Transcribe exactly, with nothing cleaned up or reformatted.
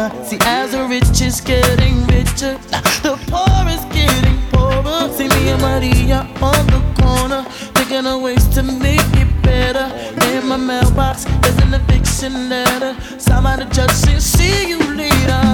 See, as the rich is getting richer, the poor is getting poorer. See me and Maria on the corner, thinking of ways to make it better. In my mailbox, there's an eviction letter. Signed by the judge saying, see you later.